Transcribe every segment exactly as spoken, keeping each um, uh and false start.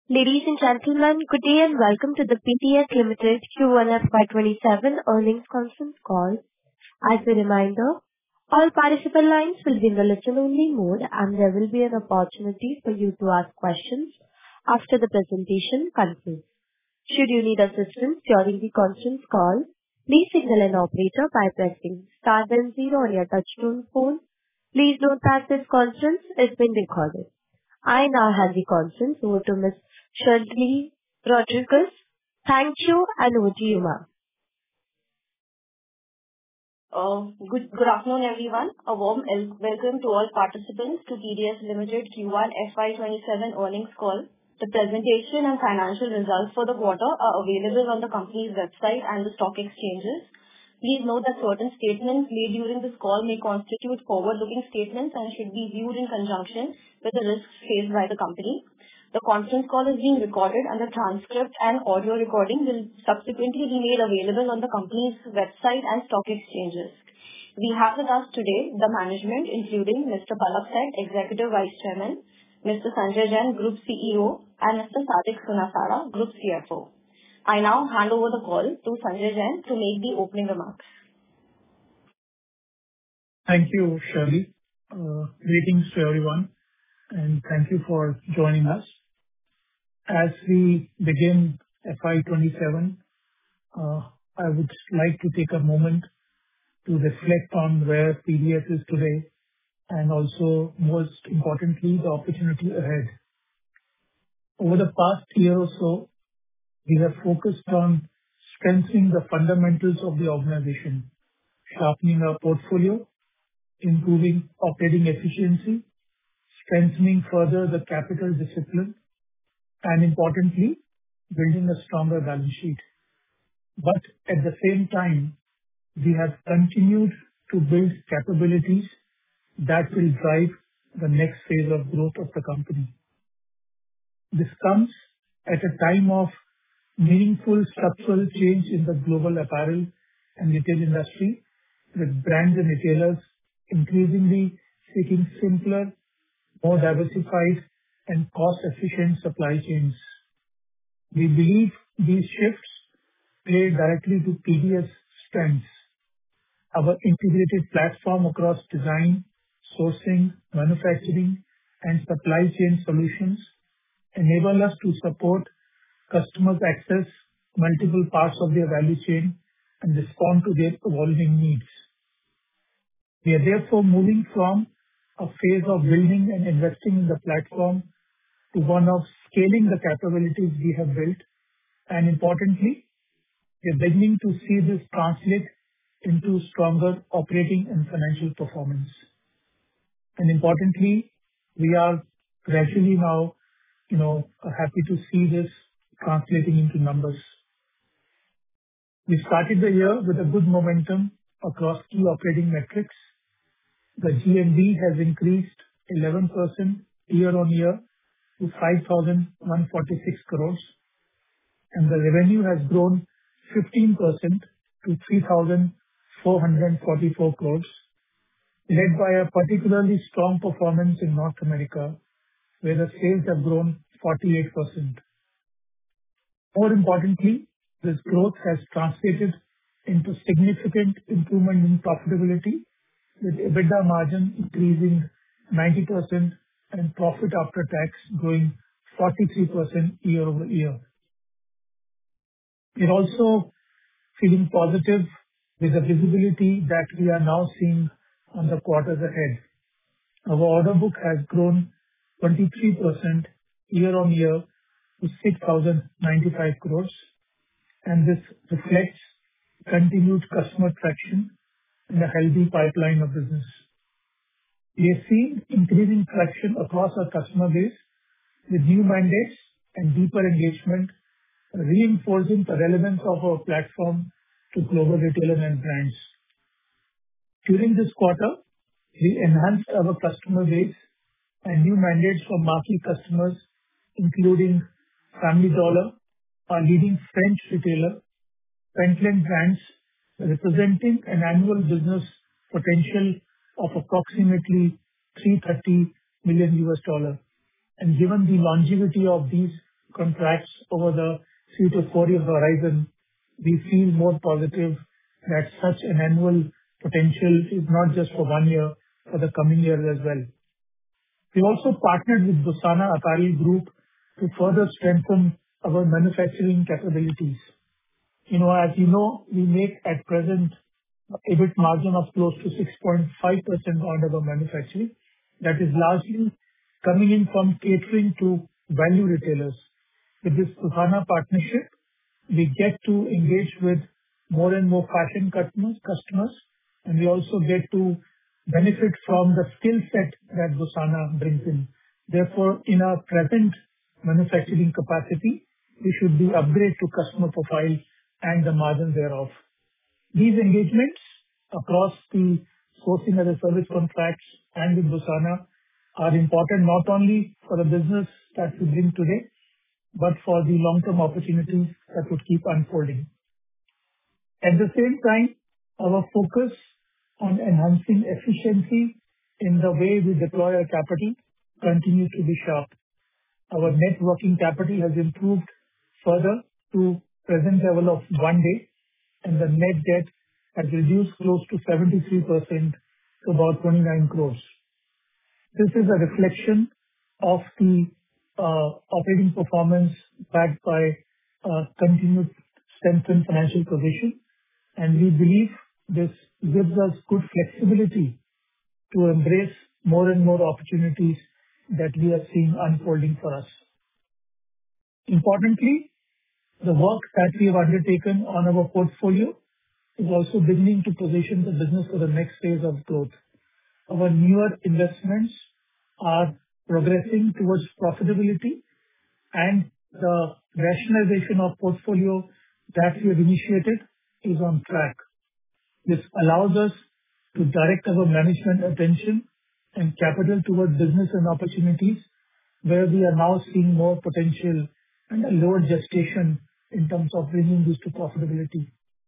Ladies and gentlemen, good day and welcome to the P T S Limited Q one F Y twenty-seven earnings conference call. As a reminder, all participant lines will be in the listen-only mode, and there will be an opportunity for you to ask questions after the presentation concludes. Should you need assistance during the conference call, please signal an operator by pressing star then zero on your touchtone phone. Please note that this conference is being recorded. I now hand the conference over to Miz Sharlene Rodriguez. Thank you, and over to you, ma'am. Uh, good, good afternoon, everyone. A warm el- welcome to all participants to P T S Limited Q one F Y twenty-seven earnings call. The presentation and financial results for the quarter are available on the company's website and the stock exchanges. Please note that certain statements made during this call may constitute forward-looking statements and should be viewed in conjunction with the risks faced by the company. The conference call is being recorded, and the transcript and audio recording will subsequently be made available on the company's website and stock exchanges. We have with us today the management, including Mister Palak Seth, Executive Vice Chairman, Mister Sanjay Jain, Group C E O, and Mister Sadik Sunasara, Group C F O. I now hand over the call to Sanjay Jain to make the opening remarks. Thank you, Shirley. Uh, greetings to everyone, and thank you for joining us. As we begin F Y twenty-seven, uh, I would like to take a moment to reflect on where P D S is today and also, most importantly, the opportunity ahead. Over the past year or so, we have focused on strengthening the fundamentals of the organization, sharpening our portfolio, improving operating efficiency, strengthening further the capital discipline, and importantly, building a stronger balance sheet. But at the same time, we have continued to build capabilities that will drive the next phase of growth of the company. This comes at a time of meaningful structural change in the global apparel and retail industry, with brands and retailers increasingly seeking simpler, more diversified, and cost-efficient supply chains. We believe these shifts play directly to P D S strengths. Our integrated platform across design, sourcing, manufacturing, and supply chain solutions enable us to support customers access multiple parts of their value chain and respond to their evolving needs. We are therefore moving from a phase of building and investing in the platform to one of scaling the capabilities we have built, and importantly, we are beginning to see this translate into stronger operating and financial performance. And Importantly, we are gradually now, you know, happy to see this translating into numbers. We started the year with a good momentum across key operating metrics. The G M V has increased eleven percent year-on-year to five thousand one hundred forty-six crores, and the revenue has grown fifteen percent to three thousand four hundred forty-four crores, led by a particularly strong performance in North America, where the sales have grown forty-eight percent. More importantly, this growth has translated into significant improvement in profitability, with EBITDA margin increasing ninety percent and profit after tax growing forty-three percent year-over-year. We're also feeling positive with the visibility that we are now seeing on the quarters ahead. Our order book has grown twenty-three percent year-on-year to six thousand ninety-five crores, and this reflects continued customer traction and a healthy pipeline of business. We are seeing increasing traction across our customer base with new mandates and deeper engagement, reinforcing the relevance of our platform to global retailers and brands. During this quarter, we enhanced our customer base and new mandates from marquee customers, including Family Dollar, a leading French retailer, Pentland Brands, representing an annual business potential of approximately three hundred thirty million U S dollars. And Given the longevity of these contracts over the three to four-year horizon, we feel more positive that such an annual potential is not just for one year, for the coming years as well. We also partnered with Busana Apparel Group to further strengthen our manufacturing capabilities. You know, as you know, we make at present EBIT margin of close to six point five percent on our manufacturing. That is largely coming in from catering to value retailers. With this Busana partnership, we get to engage with more and more fashion customers, customers, and we also get to benefit from the skill set that Busana brings in. Therefore, in our present manufacturing capacity, we should be upgrade to customer profile and the margin thereof. These engagements across the sourcing as a service contracts and with Busana are important not only for the business that we bring today, but for the long-term opportunities that would keep unfolding. At the same time, our focus on enhancing efficiency in the way we deploy our capital continues to be sharp. Our net working capital has improved further to present level of one day, and the net debt has reduced close to seventy-three percent to about twenty-nine crores. This is a reflection of the uh, operating performance backed by uh, continued strengthened financial position, and we believe this gives us good flexibility to embrace more and more opportunities that we are seeing unfolding for us. Importantly, the work that we have undertaken on our portfolio is also beginning to position the business for the next phase of growth. Our newer investments are progressing towards profitability, and the rationalization of portfolio that we have initiated is on track. This allows us to direct our management attention and capital toward business and opportunities where we are now seeing more potential and a lower gestation in terms of bringing this to profitability.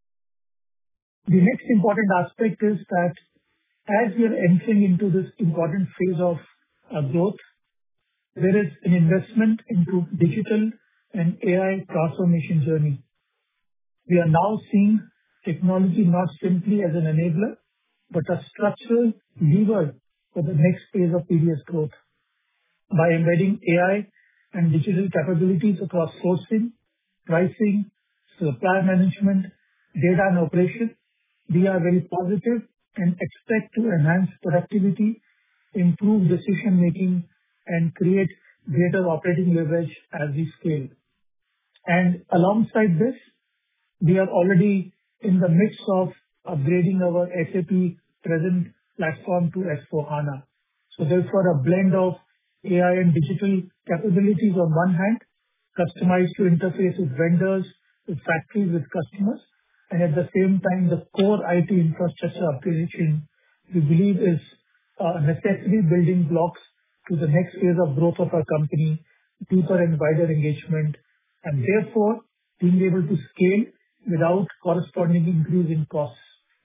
The next important aspect is that as we are entering into this important phase of uh, growth, there is an investment into digital and A I transformation journey. We are now seeing technology not simply as an enabler, but a structural lever for the next phase of P D S growth. By embedding A I and digital capabilities across sourcing, pricing, supply management, data and operation, we are very positive and expect to enhance productivity, improve decision-making, and create greater operating leverage as we scale. And Alongside this, we are already in the midst of upgrading our S A P present platform to S four HANA. So Therefore, a blend of A I and digital capabilities on one hand, customized to interface with vendors, with factories, with customers, and at the same time, the core I T infrastructure upgradation, we believe is a necessary building blocks to the next phase of growth of our company, deeper and wider engagement, and therefore being able to scale without corresponding increase in costs.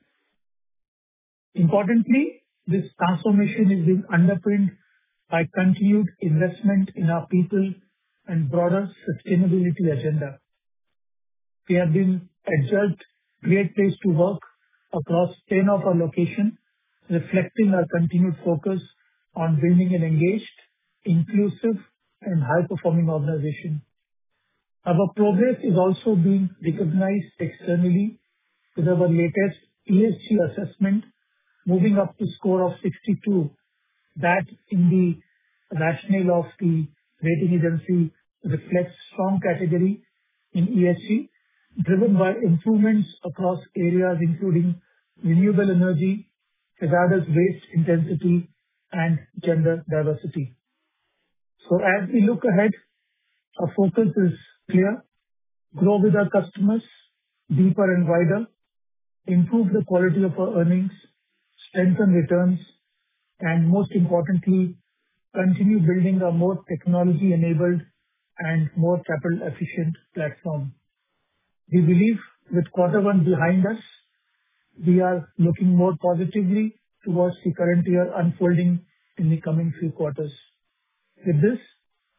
Importantly, this transformation is being underpinned by continued investment in our people and broader sustainability agenda. We have been adjudged Great Place to Work across ten of our locations, reflecting our continued focus on building an engaged, inclusive, and high-performing organization. Our progress is also being recognized externally with our latest E S G assessment moving up to score of sixty-two. That in the rationale of the rating agency reflects strong category in E S G, driven by improvements across areas including renewable energy, hazardous waste intensity, and gender diversity. So As we look ahead, our focus is clear: grow with our customers deeper and wider, improve the quality of our earnings, strengthen returns, and most importantly, continue building a more technology-enabled and more capital-efficient platform. We believe with quarter one behind us, we are looking more positively towards the current year unfolding in the coming few quarters. With this,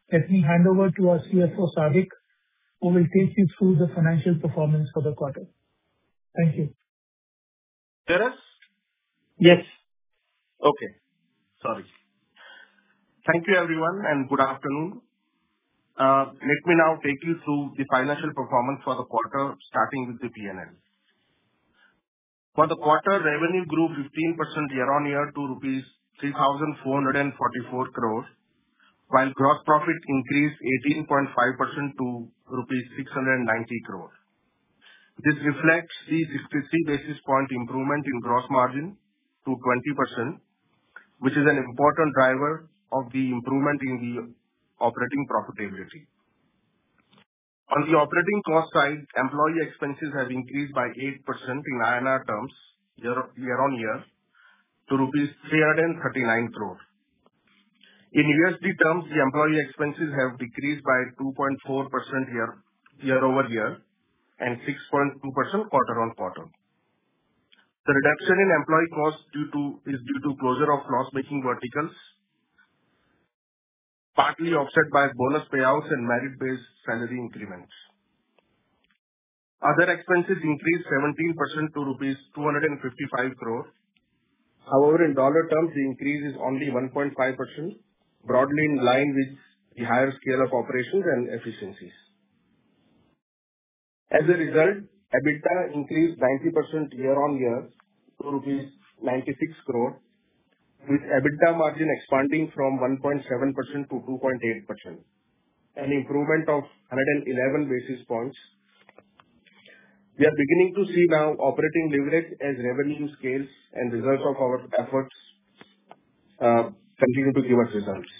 let me hand over to our C F O, Sadiq, who will take you through the financial performance for the quarter. Thank you. Hear us? Yes. Okay. Sorry. Thank you, everyone, and good afternoon. Uh, Let me now take you through the financial performance for the quarter, starting with the P and L. For the quarter, revenue grew fifteen percent year-on-year to rupees three thousand four hundred forty-four crores, while gross profit increased eighteen point five percent to rupees six hundred ninety crores. This reflects the sixty-three basis point improvement in gross margin to twenty percent, which is an important driver of the improvement in the operating profitability. On the operating cost side, employee expenses have increased by eight percent in I N R terms year-on-year to rupees three hundred thirty-nine crores. In U S D terms, the employee expenses have decreased by two point four percent year year-over-year and six point two percent quarter-on-quarter. The reduction in employee costs due to is due to closure of loss-making verticals, partly offset by bonus payouts and merit-based salary increments. Other expenses increased seventeen percent to rupees two hundred fifty-five crores. However, in dollar terms, the increase is only one point five percent, broadly in line with the higher scale of operations and efficiencies. As a result, EBITDA increased ninety percent year-on-year to rupees ninety-six crores, with EBITDA margin expanding from one point seven percent to two point eight percent, an improvement of one hundred eleven basis points. We are beginning to see now operating leverage as revenue scales and results of our efforts uh, continue to give us results.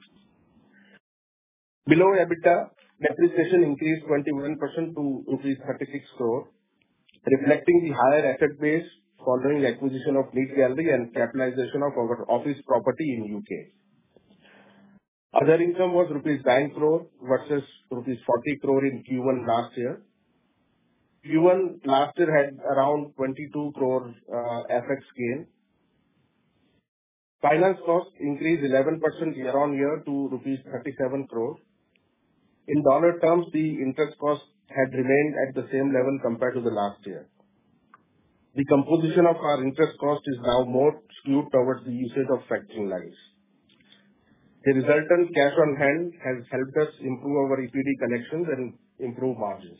Below EBITDA, depreciation increased twenty-one percent to rupees thirty-six crores, reflecting the higher asset base following the acquisition of Neat Gallery and capitalization of our office property in U K. Other income was rupees nine crores versus rupees forty crores in Q one last year. Q one last year had around twenty-two crores uh, F X gain. Finance cost increased eleven percent year-on-year to rupees thirty-seven crores. In dollar terms, the interest cost had remained at the same level compared to the last year. The composition of our interest cost is now more skewed towards the usage of factoring lines. The resultant cash on hand has helped us improve our E P D collections and improve margins.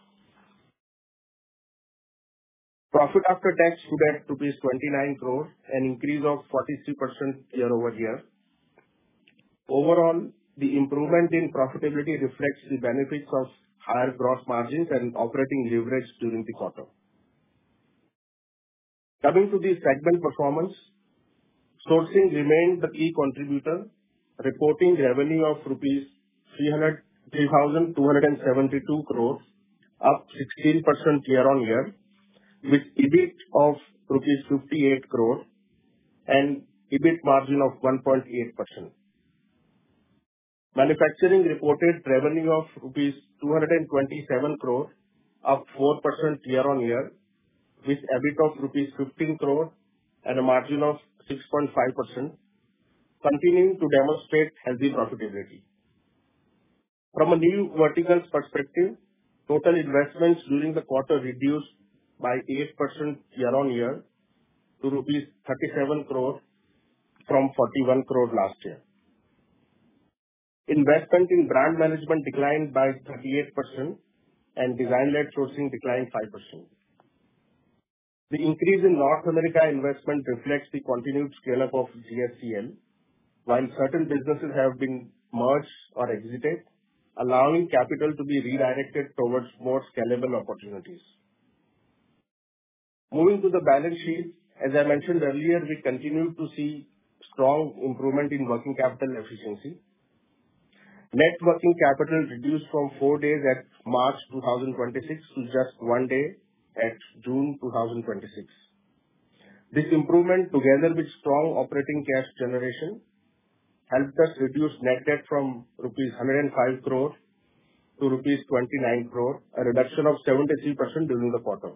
Profit after tax stood at rupees twenty-nine crores, an increase of forty-three percent year-over-year. Overall, the improvement in profitability reflects the benefits of higher gross margins and operating leverage during the quarter. Coming to the segment performance, sourcing remained the key contributor, reporting revenue of rupees three thousand two hundred seventy-two crores, up sixteen percent year-on-year, with EBIT of rupees fifty-eight crores and EBIT margin of one point eight percent. Manufacturing reported revenue of rupees two hundred twenty-seven crores, up four percent year-on-year, with EBIT of rupees fifteen crores and a margin of six point five percent, continuing to demonstrate healthy profitability. From a new verticals perspective, total investments during the quarter reduced by eight percent year-on-year to rupees thirty-seven crores from forty-one crores last year. Investment in brand management declined by thirty-eight percent and design-led sourcing declined five percent. The increase in North America investment reflects the continued scale-up of G S C L, while certain businesses have been merged or exited, allowing capital to be redirected towards more scalable opportunities. Moving to the balance sheet, as I mentioned earlier, we continue to see strong improvement in working capital efficiency. Net working capital reduced from four days at March twenty twenty-six to just one day at June twenty twenty-six. This improvement, together with strong operating cash generation, helped us reduce net debt from rupees one hundred five crores to rupees twenty-nine crores, a reduction of seventy-three percent during the quarter.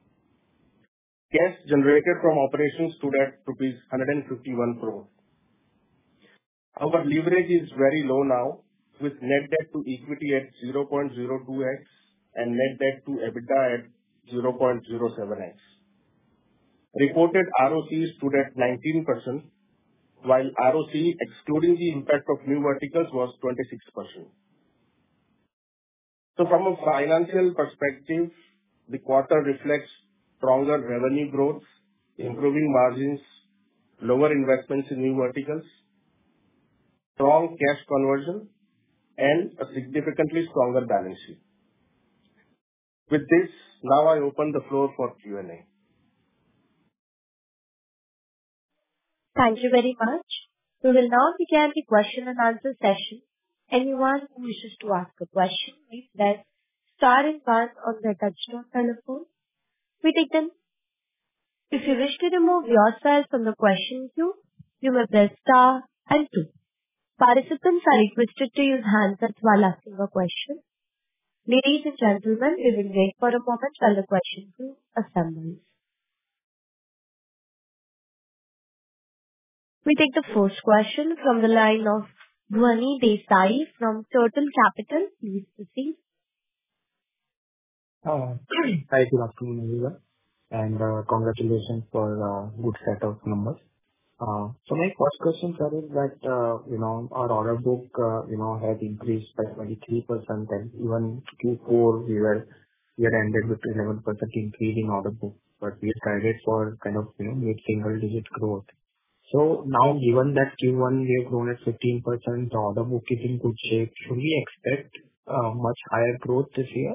Cash generated from operations stood at rupees one hundred fifty-one crores. Our leverage is very low now, with net debt to equity at zero point zero two x and net debt to EBITDA at zero point zero seven x. Reported R O C E stood at nineteen percent, while R O C E excluding the impact of new verticals was twenty-six percent. So from a financial perspective, the quarter reflects stronger revenue growth, improving margins, lower investments in new verticals, strong cash conversion, and a significantly stronger balance sheet. With this, now I open the floor for Q and A. Thank you very much. We will now begin the question and answer session. Anyone who wishes to ask a question, please press star and one on their touchtone telephone. We take them. If you wish to remove yourself from the question queue, you may press star and two. Participants are requested to use handsets while asking a question. Ladies and gentlemen, we will wait for a moment while the question queue assembles. We take the first question from the line of Dhvani Desai from Turtle Capital. Please proceed. Uh, Hi, good afternoon, everyone, and uh, congratulations for a good set of numbers. Uh, So my first question, sir, is that, uh, you know, our order book, uh, you know, has increased by twenty-three percent, and even Q four, we were, we had ended with eleven percent increase in order book, but we are guided for kind of, you know, mid-single digit growth. So now, given that Q one we have grown at fifteen percent, the order book is in good shape, should we expect uh, much higher growth this year?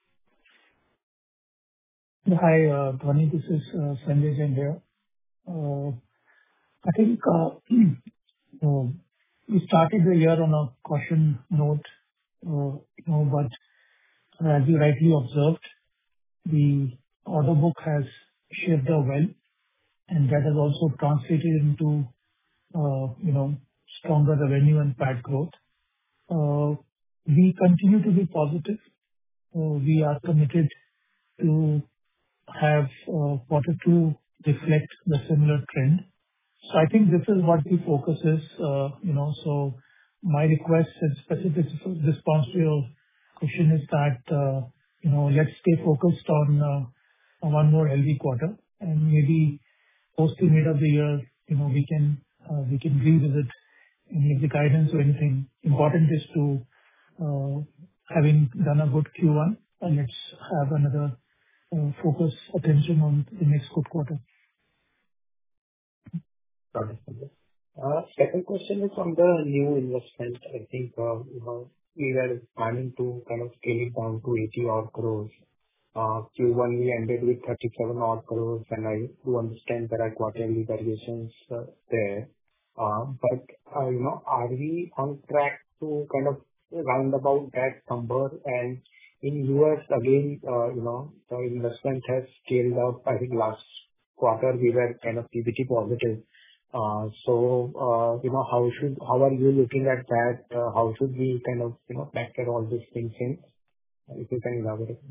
Hi, uh, Dhvani, this is uh, Sanjay Jain here. Uh, I think uh, uh, we started the year on a caution note, uh, you know, but as you rightly observed, the order book has shaped up well, and that has also translated into, uh, you know, stronger revenue and P A T growth. Uh, We continue to be positive. Uh, We are committed to have uh, quarter two reflect the similar trend. So I think this is what the focus is. uh, You know, so my request and specific response to your question is that, uh, you know, let's stay focused on uh, on one more healthy quarter, and maybe post the mid of the year, you know, we can uh, we can revisit any of the guidance or anything. Important is to, uh, having done a good Q one, and let's have another uh, focus attention on the next good quarter. Got it. Uh, Second question is on the new investment. I think, uh, you know, we were planning to kind of scale it down to eighty odd crores. Uh, Q one we ended with thirty-seven odd crores, and I do understand there are quarterly variations uh, there. Uh, But, uh, you know, are we on track to kind of round about that number? And in U S, again, uh, you know, the investment has scaled up. I think last quarter we were kind of P B T positive. Uh, So, uh, you know, how should, how are you looking at that? Uh, How should we kind of, you know, factor all these things in? If you can elaborate.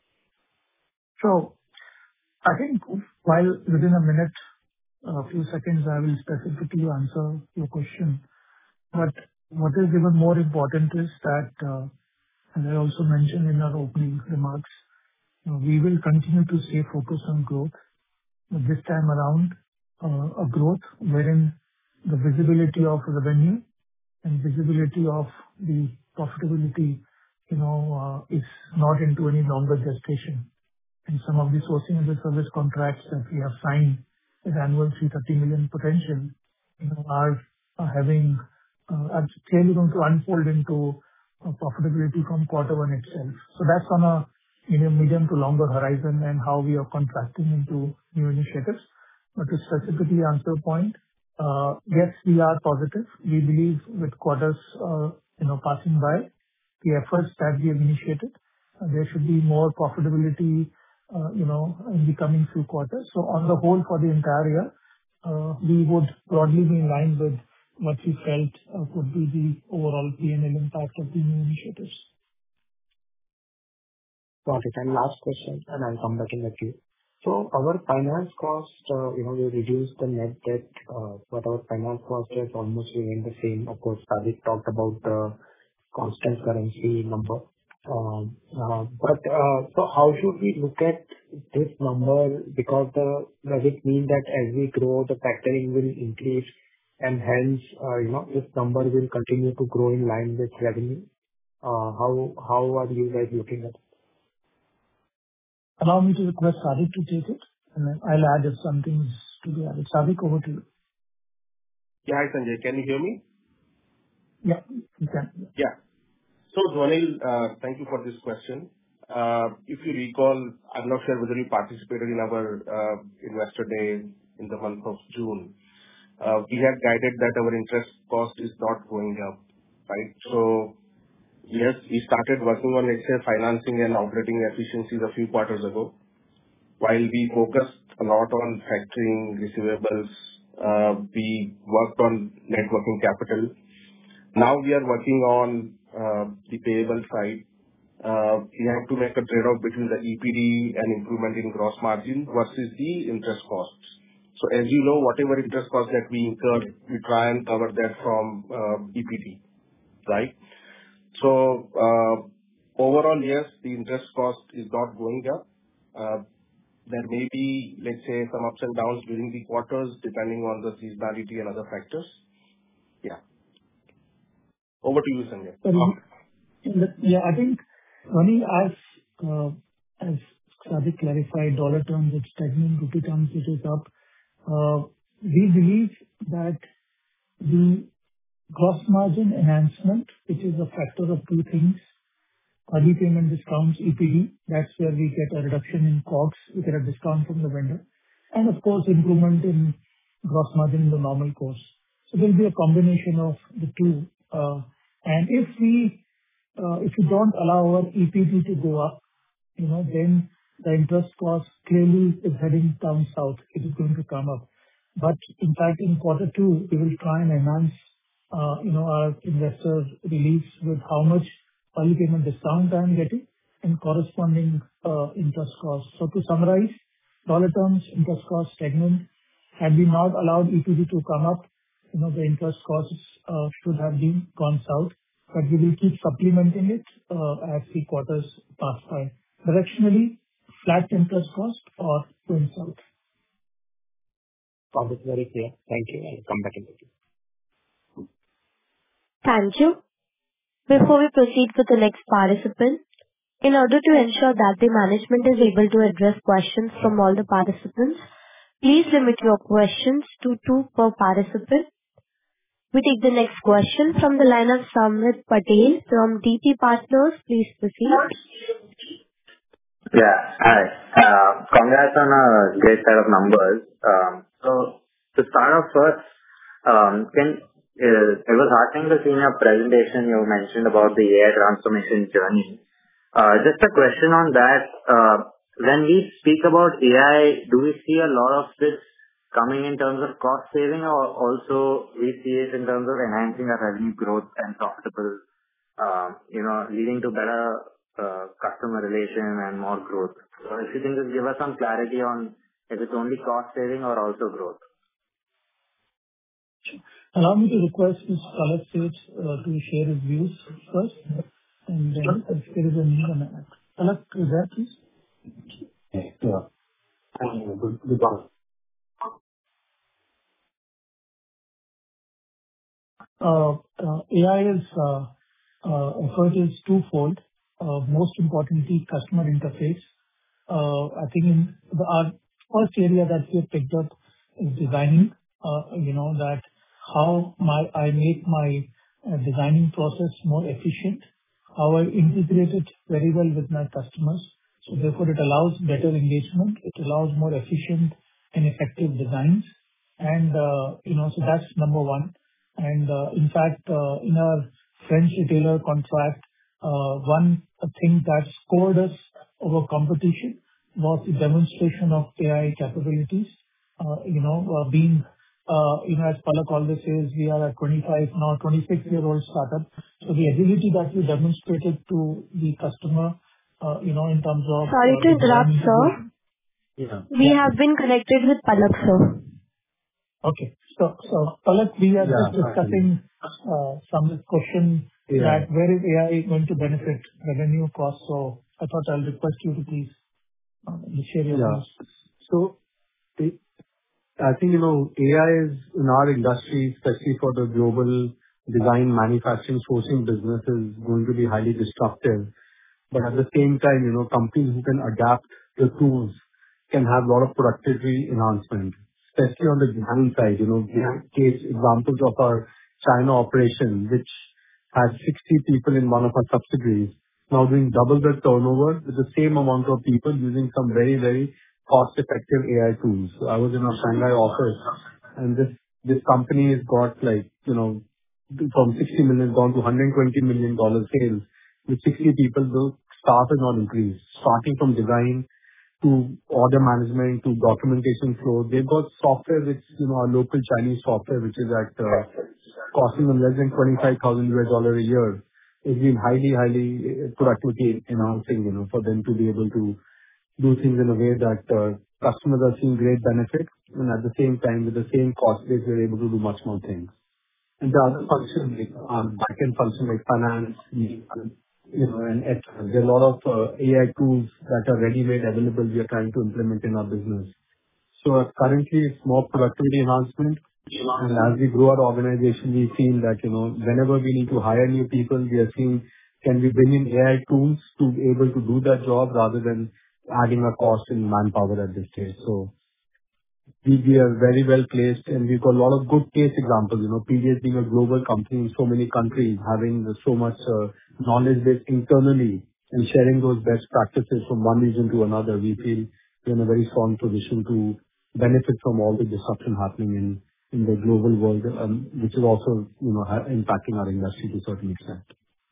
So I think while within a minute, a few seconds, I will specifically answer your question. But what is even more important is that, uh, as I also mentioned in our opening remarks, you know, we will continue to stay focused on growth. But this time around, uh, a growth wherein the visibility of revenue and visibility of the profitability, you know, uh, is not into any longer gestation. And some of the sourcing as a service contracts that we have signed with annual three hundred thirty million potential, you know, are are having uh, are clearly going to unfold into uh, profitability from quarter one itself. So That's on a, you know, medium to longer horizon and how we are contracting into new initiatives. But To specifically answer your point, uh, yes, we are positive. We believe with quarters, uh, you know, passing by, the efforts that we have initiated, uh, there should be more profitability, uh, you know, in the coming few quarters. So On the whole, for the entire year, uh, we would broadly be in line with what we felt uh, could be the overall P and L impact of the new initiatives. Got it. And last question, and I'll come back in the queue. So our finance cost, uh, you know, we reduced the net debt, uh, but our finance cost has almost remained the same. Of course, Sadiq talked about the constant currency number. Um, uh, But uh, so how should we look at this number? Because the does it mean that as we grow, the factoring will increase and hence, uh, you know, this number will continue to grow in line with revenue? Uh, How how are you guys looking at it? Allow me to request Sadiq to take it, and then I'll add if something's to be added. Sadiq, over to you. Yeah. Hi, Sanjay. Can you hear me? Yeah, you can. Yeah. So, Dhwanil, uh, thank you for this question. Uh, If you recall, I'm not sure whether you participated in our uh, Investor Day in the month of June. Uh, We had guided that our interest cost is not going up, right? So yes, we started working on, let's say, financing and operating efficiencies a few quarters ago. While we focused a lot on factoring receivables, uh, we worked on net working capital. Now we are working on uh, the payable side. Uh, We have to make a trade-off between the E P D and improvement in gross margin versus the interest costs. So as you know, whatever interest cost that we incur, we try and cover that from uh, E P D, right? So uh, overall, yes, the interest cost is not going up. Uh, There may be, let's say, some ups and downs during the quarters, depending on the seasonality and other factors. Yeah. Over to you, Sanjay. Um, Yeah, I think, Ronnie, as uh, as Sadiq clarified, dollar terms it's stagnant, rupee terms it is up. Uh, We believe that the gross margin enhancement, which is a factor of two things, early payment discounts, E P D, that's where we get a reduction in COGS, we get a discount from the vendor, and of course, improvement in gross margin in the normal course. So There'll be a combination of the two. Uh, And If we uh, if you don't allow our E P D to go up, you know, then the interest cost clearly is heading down south. It is going to come up. But in fact, in quarter two, we will try and enhance, uh, you know, our investor release with how much early payment discount I'm getting and corresponding uh, interest costs. So to summarize, dollar terms, interest cost stagnant. Had we not allowed E P D to come up, you know, the interest costs uh, should have been gone south, but we will keep supplementing it uh, as the quarters pass by. Directionally, flat interest cost or going south. Got it. Very clear. Thank you. I'll come back in the queue. Thank you. Before we proceed with the next participant, in order to ensure that the management is able to address questions from all the participants, please limit your questions to two per participant. We take the next question from the line of Samrit Patel from D P Partners. Please proceed. Yeah. Hi. Uh, Congrats on a great set of numbers. Um, So to start off first, um, can uh, it was heartening to see in your presentation you mentioned about the A I transformation journey. Uh, Just a question on that. Uh, When we speak about A I, do we see a lot of this coming in terms of cost saving, or also we see it in terms of enhancing our revenue growth and profitable, um, you know, leading to better uh, customer relation and more growth? So if you can just give us some clarity on if it's only cost saving or also growth. Allow me to request Mister Palak Seth uh, to share his views first, and then if there is a need on that. Palak, is that please? Yeah. Uh, Good. Good one. Uh, uh, A I is uh, uh, effort is twofold. Uh, Most importantly, customer interface. Uh, I think in the our first area that we have picked up is designing, uh, you know, that how my I make my uh, designing process more efficient, how I integrate it very well with my customers. So Therefore, it allows better engagement, it allows more efficient and effective designs. and uh, you know, so That's number one. And uh, In fact, uh, in our French retailer contract, uh, one thing that scored us over competition was the demonstration of A I capabilities. Uh, You know, uh, being, uh, you know, as Palak always says, we are a twenty-five, now twenty-six-year-old startup. So The ability that we demonstrated to the customer, uh, you know, in terms of Sorry uh, to the interrupt, design sir. integration. Yeah. We have been connected with Palak, sir. Okay. So, so Palak, we are Yeah. just discussing uh, some question that where is A I going to benefit revenue costs? I thought I'll request you to please share your views. Yeah. I think, you know, A I is in our industry, especially for the global design, manufacturing, sourcing business, is going to be highly disruptive. But At the same time, you know, companies who can adapt the tools can have a lot of productivity enhancement, especially on the design side. You know, we have case examples of our China operation, which had sixty people in one of our subsidiaries, now doing double the turnover with the same amount of people using some very, very cost-effective A I tools. So I was in our Shanghai office, and this this company has got like, you know, from sixty million gone to one hundred twenty million dollars sales. With sixty people, the staff has not increased. Starting from design to order management to documentation flow. They've got software which, you know, our local Chinese software, which is at uh, costing them less than twenty-five thousand U S dollars a year. It's been highly highly productivity enhancing, you know, for them to be able to do things in a way that uh, customers are seeing great benefit, and at the same time, with the same cost base, we're able to do much more things. And The other functions, like um, back-end function like finance, you know, and et cetera. There are a lot of uh, A I tools that are ready-made available we are trying to implement in our business. So uh, Currently it's more productivity enhancement. and As we grow our organization, we feel that, you know, whenever we need to hire new people, we are seeing can we bring in A I tools to be able to do that job rather than adding a cost in manpower at this stage. So we we are very well placed, and we've got a lot of good case examples. You know, P D S being a global company in so many countries, having so much uh, knowledge base internally and sharing those best practices from one region to another, we feel we're in a very strong position to benefit from all the disruption happening in in the global world, um, which is also, you know, ha- impacting our industry to a certain extent.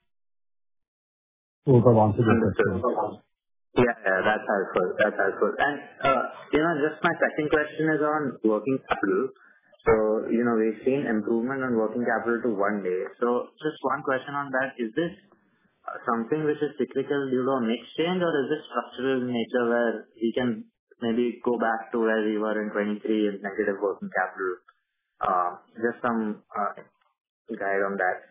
Hope I've answered your question. Understood. Yeah, yeah, that's helpful. That's helpful. And, uh, you know, just my second question is on working capital. So, you know, we've seen improvement on working capital to one day. So just one question on that. Is this uh, something which is cyclical due to a mix change, or is this structural in nature where we can maybe go back to where we were in twenty-three in negative working capital? Uh, Just some uh, guide on that.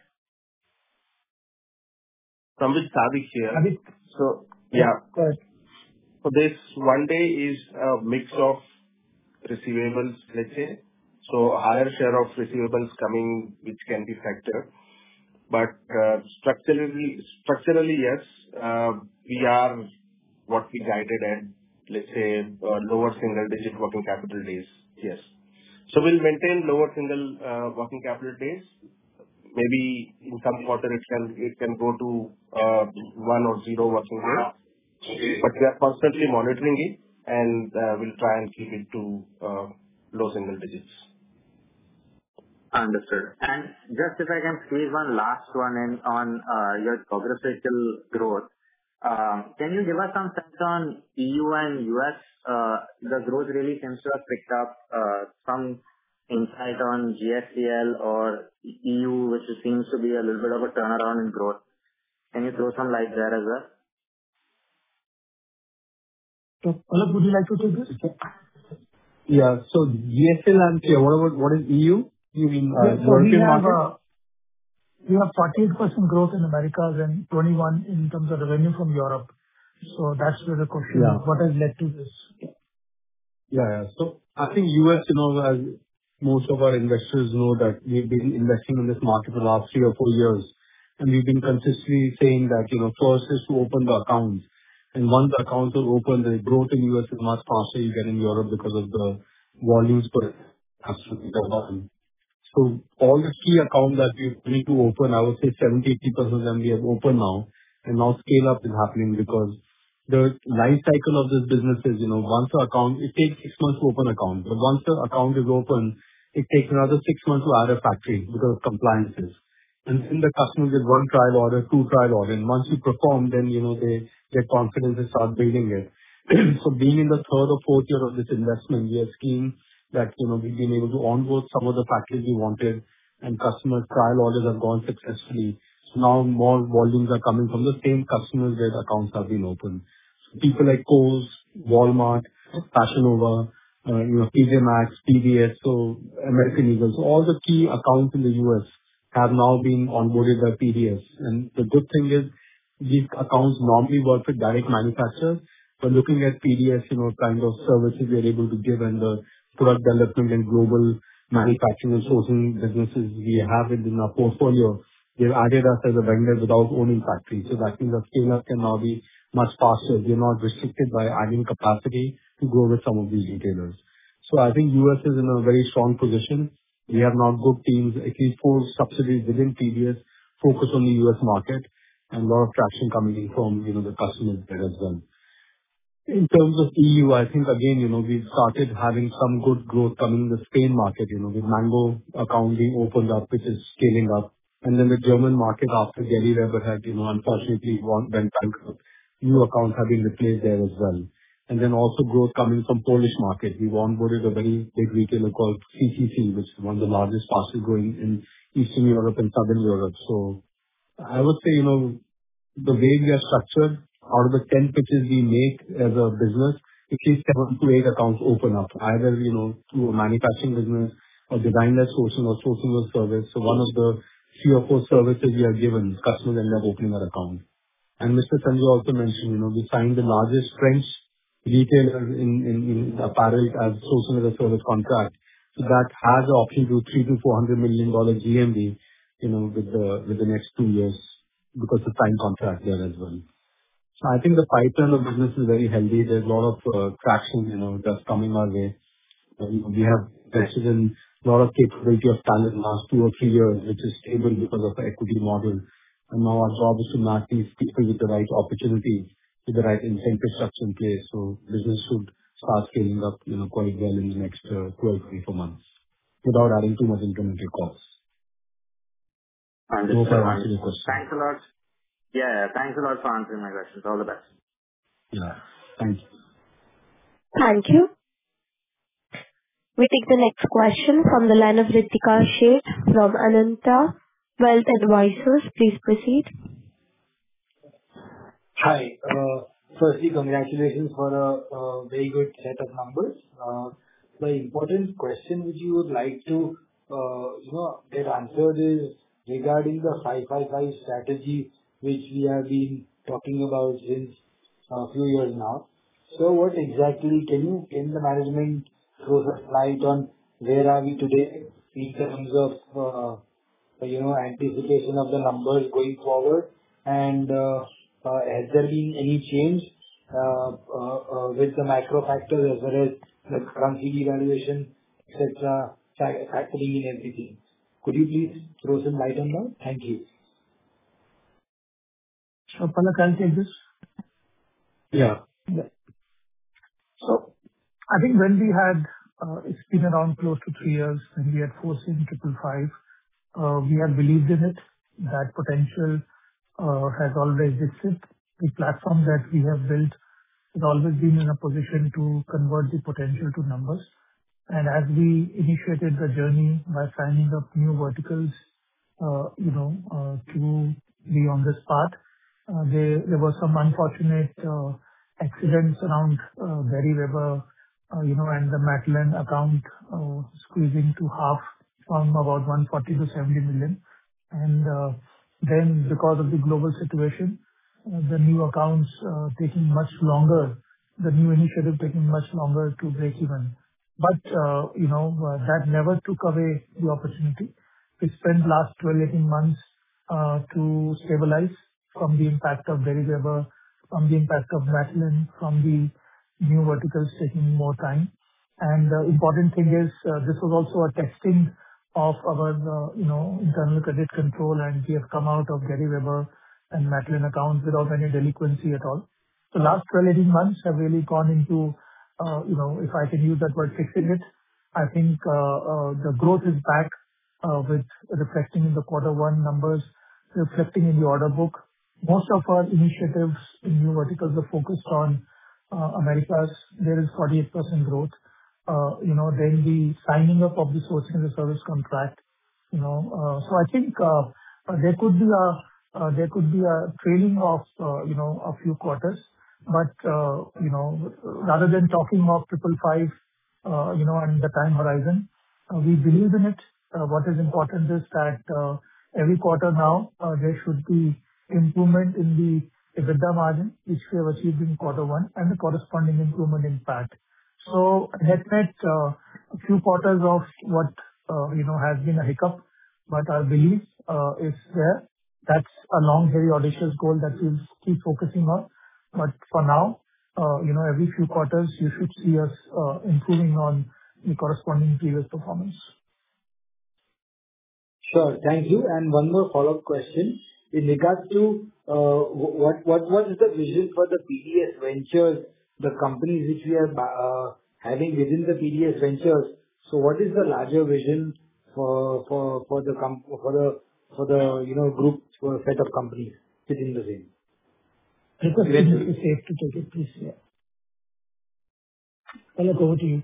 Samvit, Sadik here. Sadik. So, yeah. Go ahead. So this one day is a mix of receivables, let's say. So higher share of receivables coming, which can be factored. But uh, structurally, structurally, yes, uh, we are what we guided at, let's say, uh, lower single-digit working capital days. Yes. So we'll maintain lower single uh, working capital days. Maybe in some quarter it can it can go to uh, one or zero working days. But we are constantly monitoring it, and uh, we'll try and keep it to uh, low single digits. Understood. And just if I can squeeze one last one in on uh, your geographical growth. Um, Can you give us some sense on E U and U S? Uh, The growth really seems to have picked up. uh, Some insight on G S C L or E U, which seems to be a little bit of a turnaround in growth. Can you throw some light there as well? So, Palak, would you like to take this? Yeah. So G S L and K, what about what is E U? You mean uh, Yeah, so we European have market? uh, we have forty-eight percent growth in Americas and twenty-one in terms of revenue from Europe. So that's where the question Yeah. is, what has led to this? Yeah. yeah. So I think U S, you know, as most of our investors know, that we've been investing in this market for the last three or four years, and we've been consistently saying that, you know, first is to open the accounts. And once the accounts are open, the growth in U S is much faster you get in Europe because of the volumes per customer. So all the key accounts that we need to open, I would say seventy to eighty percent of them we have opened now, and now scale up is happening because the life cycle of this business is, you know, once the account, it takes six months to open account, but once the account is open, it takes another six months to add a factory because of compliances. And then the customer get one trial order, two trial order, and once you perform, then, you know, they get confidence and start building it. So being in the third or fourth year of this investment, we are seeing that, you know, we've been able to onboard some of the factories we wanted, and customer trial orders have gone successfully. So now more volumes are coming from the same customers where the accounts have been opened. So people like Kohl's, Walmart, Fashion Nova, uh, you know, T J Maxx, P V S, so American Eagle. So all the key accounts in the U S have now been onboarded by P D S. And the good thing is these accounts normally work with direct manufacturers, but looking at P D S, you know, kind of services we are able to give and the product development and global manufacturing and sourcing businesses we have within our portfolio, they've added us as a vendor without owning factories. So that means the scale-up can now be much faster. We're not restricted by adding capacity to grow with some of these retailers. So I think U S is in a very strong position. We have now good teams, at least four subsidiaries within P D S focus on the U S market and a lot of traction coming in from, you know, the customers there as well. In terms of E U, I think again, you know, we've started having some good growth coming in the Spain market, you know, with Mango account being opened up, which is scaling up. And then the German market after Gary Weber had, you know, unfortunately went bankrupt. New accounts have been replaced there as well. And then also growth coming from Polish market. We've onboarded a very big retailer called C C C, which is one of the largest, fastest growing in Eastern Europe and Southern Europe. So I would say, you know, the way we are structured, out of the ten pitches we make as a business, at least seven to eight accounts open up, either, you know, through a manufacturing business or design-led sourcing or sourcing or service. So one of the three or four services we are given, customers end up opening an account. And Mister Sanjay also mentioned, you know, we signed the largest French retailer in in in apparel as sourcing as a service contract. So that has the option to three to four hundred million dollars G M V, you know, with the with the next two years because the signed contract there as well. So I think the pipeline of business is very healthy. There's a lot of uh, traction, you know, that's coming our way. Uh, We have invested in a lot of capability of talent in the last two or three years, which is stable because of the equity model. And Now our job is to match these people with the right opportunities, with the right incentive structure in place. So Business should start scaling up, you know, quite well in the next uh, twelve, twenty-four months without adding too much incremental costs. I hope Understood. I answered your question. Thanks a lot. Yeah, yeah. Thanks a lot for answering my questions. All the best. Yeah. Thank you. Thank you. We take the next question from the line of Ritika Sheth from Ananta Wealth Advisors. Please proceed. Hi. Uh, Firstly, congratulations for a a very good set of numbers. Uh, The important question which you would like to, uh, you know, get answered is regarding the five five five strategy, which we have been talking about since a few years now. So, What exactly can you, can the management throw some light on where are we today in terms of, uh, you know, anticipation of the numbers going forward? And uh, uh, has there been any change uh, uh, uh, with the macro factors as well as the currency devaluation, et cetera, fa- factoring in everything? Could you please throw some light on that? Thank you. So, Palak, I'll take this. Yeah. Yeah. So I think when we had, uh, it's been around close to three years when we had foreseen triple five, uh, we have believed in it. That potential uh, has always existed. The platform that we have built has always been in a position to convert the potential to numbers. And As we initiated the journey by signing up new verticals, uh, you know, uh, to be on this path, uh, there there were some unfortunate uh, accidents around uh, Gary Weber, uh, you know, and the Matlin account uh, squeezing to half from about one forty to seventy million. And uh, then because of the global situation, uh, the new accounts uh, taking much longer, the new initiative taking much longer to break even. But uh, you know uh, that never took away the opportunity. We spent last twelve, eighteen months uh, to stabilize from the impact of Gary Weber, from the impact of Matlin, from the new verticals taking more time. And The important thing is, uh, this was also a testing of our, uh, you know, internal credit control, and we have come out of Gary Weber and Matlin accounts without any delinquency at all. So Last twelve, eighteen months have really gone into, uh, you know, if I can use that word, fixing it. I think uh, uh, the growth is back, uh, with reflecting in the quarter one numbers, reflecting in the order book. Most of our initiatives in new verticals are focused on uh, Americas. There is forty-eight percent growth. Uh, You know, then the signing up of the sourcing as a service contract, you know. uh, So I think uh, uh, there could be a uh, there could be a trailing of, uh, you know, a few quarters. But uh, you know, rather than talking of triple five, uh, you know, and the time horizon, uh, we believe in it. Uh, What is important is that uh, every quarter now, uh, there should be improvement in the EBITDA margin, which we have achieved in quarter one, and the corresponding improvement in P A T. So net-net, uh, a few quarters of what, uh, you know, has been a hiccup, but our belief uh, is there. That's a long, very audacious goal that we'll keep focusing on. But for now, uh, you know, every few quarters, you should see us uh, improving on the corresponding previous performance. Sure. Thank you. And one more follow-up question. In regards to uh, wh- what what what is the vision for the P D S Ventures, the companies which we are uh, having within the P D S Ventures? So what is the larger vision for for for the com- for the for the you know group for set of companies within the same? Request Mister Safe to take it, please. Yeah. Palak, over to you.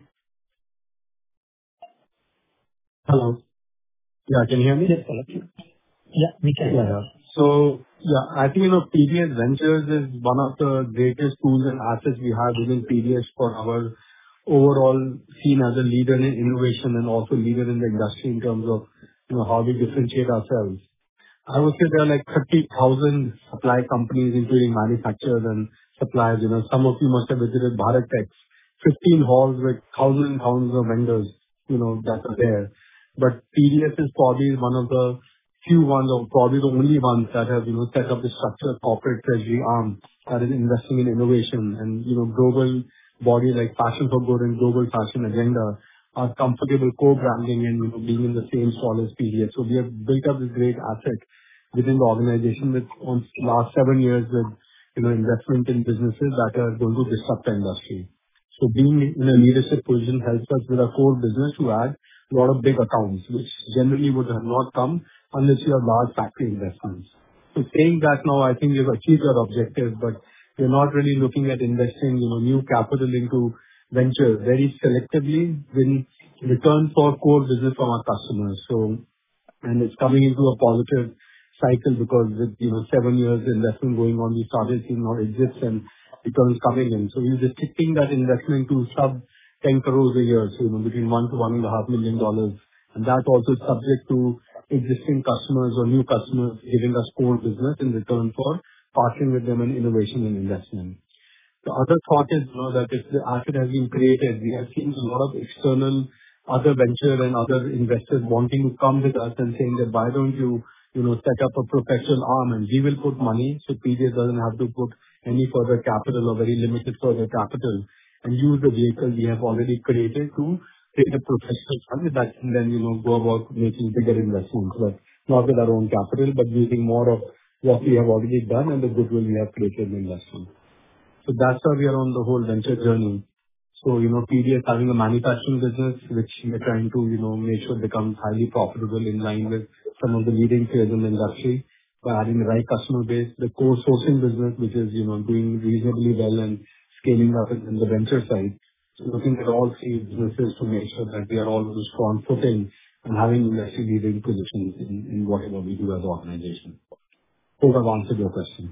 Hello. Yeah, can you hear me? Yes, Palak. Yeah, we can. Yeah. yeah. So yeah, I think, you know, P D S Ventures is one of the greatest tools and assets we have within P D S for our overall seen as a leader in innovation and also leader in the industry in terms of, you know, how we differentiate ourselves. I would say there are like thirty thousand supply companies, including manufacturers and suppliers. You know, some of you must have visited BharatEx, fifteen halls with thousands and thousands of vendors, you know, that are there. But P D S is probably one of the few ones, or probably the only ones that have, you know, set up the structured corporate treasury arm that is investing in innovation. And, you know, global bodies like Fashion for Good and Global Fashion Agenda are comfortable co-branding and, you know, being in the same stall as P D S. So we have built up this great asset within the organization with on last seven years with, you know, investment in businesses that are going to disrupt the industry. So being in a leadership position helps us with our core business to add a lot of big accounts, which generally would have not come unless you have large factory investments. So saying that now, I think we've achieved our objective, but we're not really looking at investing, you know, new capital into ventures very selectively in return for core business from our customers. So and it's coming into a positive cycle because with, you know, seven years investment going on, we started seeing now exits and returns coming in. So we're restricting that investment to sub ten crores a year, so, you know, between one to one and a half million dollars. And that also is subject to existing customers or new customers giving us core business in return for partnering with them in innovation and investment. The other thought is, you know, that if the asset has been created, we have seen a lot of external other venture and other investors wanting to come with us and saying that, "Why don't you you know, set up a perpetual arm and we will put money, so P D S doesn't have to put any further capital or very limited further capital, and use the vehicle we have already created to take a professional fund that can then, you know, go about making bigger investments, but not with our own capital, but using more of what we have already done and the goodwill we have created in the industry." So That's how we are on the whole venture journey. So You know, P D S having a manufacturing business, which we're trying to, you know, make sure becomes highly profitable in line with some of the leading players in the industry by adding the right customer base. The core sourcing business, which is, you know, doing reasonably well and scaling up in in the venture side. So Looking at all three businesses to make sure that we are all on a strong footing and having industry-leading positions in in whatever we do as an organization. Hope I've answered your question.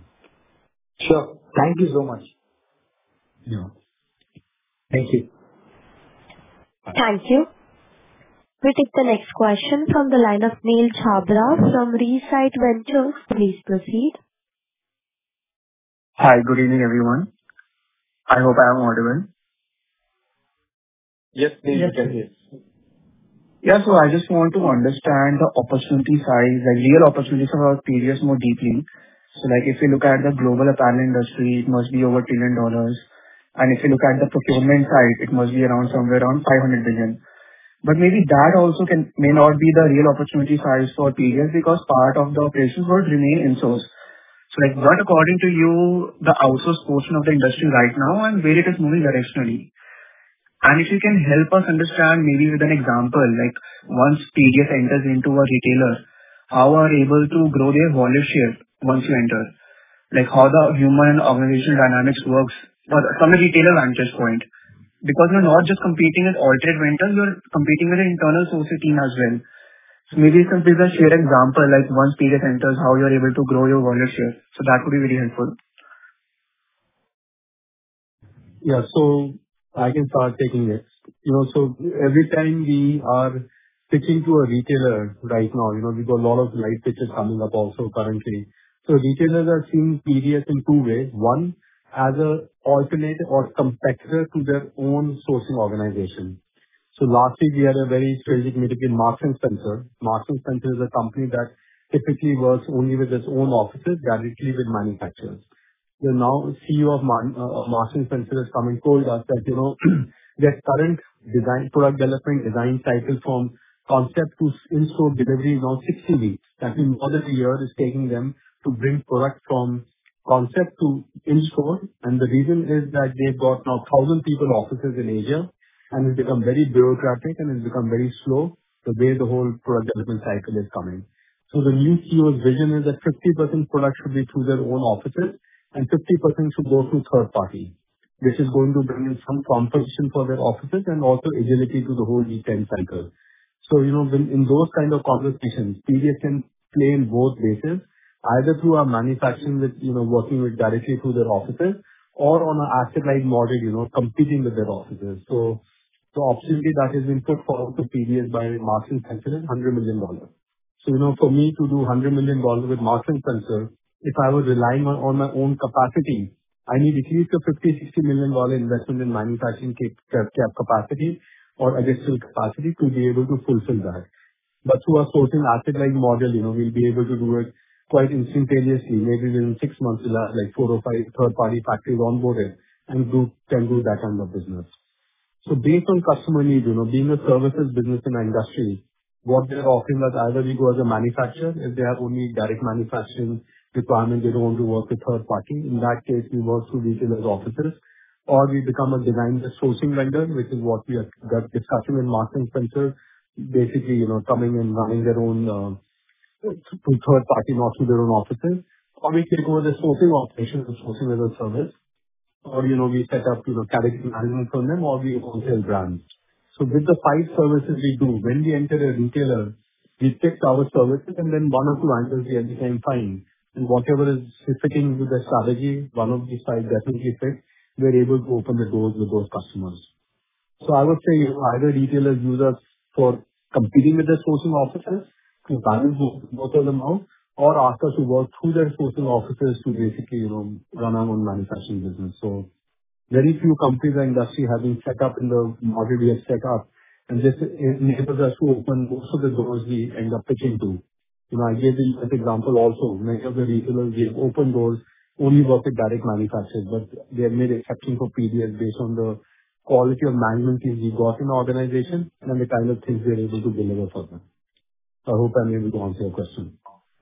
Sure. Thank you so much. Yeah. Thank you. Thank you. We take the next question from the line of Neil Chhabra from Resight Ventures. Please proceed. Hi, good evening, everyone. I hope I am audible. Yes, please. Yes, You can sir. hear. Yeah, so I just want to understand the opportunity size, like real opportunities for our P D S more deeply. So, like, if you look at the global apparel industry, it must be over trillion dollars. And if you look at the procurement side, it must be around somewhere around five hundred billion. But maybe that also can may not be the real opportunity size for P D S because part of the operations would remain in-source. So, like, what according to you the outsourced portion of the industry right now and where it is moving directionally? And if you can help us understand maybe with an example, like once P D S enters into a retailer, how are able to grow their wallet share once you enter? Like how the human and organizational dynamics works for the- from a retailer vantage point. Because you're not just competing with alternate vendors, you're competing with an internal sourcing team as well. So maybe you can please just share example, like once P D S enters, how you're able to grow your wallet share. So that would be very helpful. Yeah. So I can start taking it. You know, so every time we are pitching to a retailer right now, you know, we've got a lot of live pitches coming up also currently. So Retailers are seeing P D S in two ways. One, as a alternate or competitor to their own sourcing organization. So Last week we had a very strategic meeting with Marks and Spencer. Marks and Spencer is a company that typically works only with its own offices, directly with manufacturers. The now C E O of Mar- uh, Marks and Spencer has come and told us that, you know, their current design, product development design cycle from concept to in-store delivery is now sixty weeks. That means more than a year is taking them to bring product from concept to in-store. And The reason is that they've got now one thousand people offices in Asia, and it's become very bureaucratic and it's become very slow the way the whole product development cycle is coming. So The new C E O's vision is that fifty percent product should be through their own offices and fifty percent should go through third party, which is going to bring in some competition for their offices and also agility to the whole lead time cycle. So you know, when in those kind of conversations, P D S can play in both bases, either through our manufacturing with, you know, working with directly through their offices or on an asset-light model, you know, competing with their offices. So The opportunity that has been put forward to P D S by Marks and Spencer is one hundred million dollars. So you know, For me to do one hundred million dollars with Marks and Spencer, if I was relying on on my own capacity, I need at least a fifty sixty million dollars investment in manufacturing cap cap- cap capacity or additional capacity to be able to fulfill that. But Through a sourcing asset-light model, you know, we'll be able to do it quite instantaneously. Maybe within six months, we'll have like four or five third-party factories onboarded and do can do that kind of business. So Based on customer needs, you know, being a services business in our industry, what they're offering us, either we go as a manufacturer, if they have only direct manufacturing requirement, they don't want to work with third party. In that case, we work through retailers' offices, or we become a design-led sourcing vendor, which is what we are got discussing with Marks and Spencer. Basically, you know, coming and running their own uh, to third party, not to their own offices. Or we take over the sourcing operations, the sourcing as a service, or, you know, we set up, you know, category management for them, or we wholesale brands. So With the five services we do, when we enter a retailer, we pick our services and then one or two answers we at the time find. And Whatever is fitting with the strategy, one of these five definitely fit, we're able to open the doors with those customers. So I would say, you know, either retailers use us for competing with their sourcing offices to balance both both of them out, or ask us to work through their sourcing offices to basically, you know, run our own manufacturing business. So Very few companies in the industry have been set up in the model we have set up, and this enables us to open most of the doors we end up pitching to. You know, I gave the U S example also. Many of the retailers, we have opened doors, only work with direct manufacturers, but they have made exception for P D S based on the quality of management teams we got in the organization and the kind of things we are able to deliver for them. So I hope I'm able to answer your question.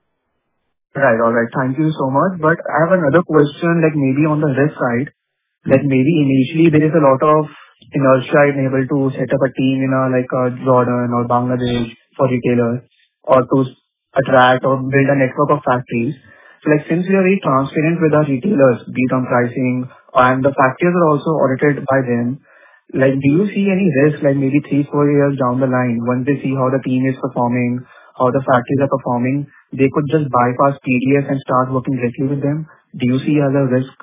Right. All right. Thank you so much. But I have another question, like maybe on the risk side. Like maybe initially there is a lot of inertia in able to set up a team in a like a Jordan or Bangladesh for retailers or to s- attract or build a network of factories. So like since we are very transparent with our retailers, be it on pricing and the factories are also audited by them, like do you see any risk like maybe three, four years down the line, once they see how the team is performing, how the factories are performing, they could just bypass P D S and start working directly with them? Do you see as a risk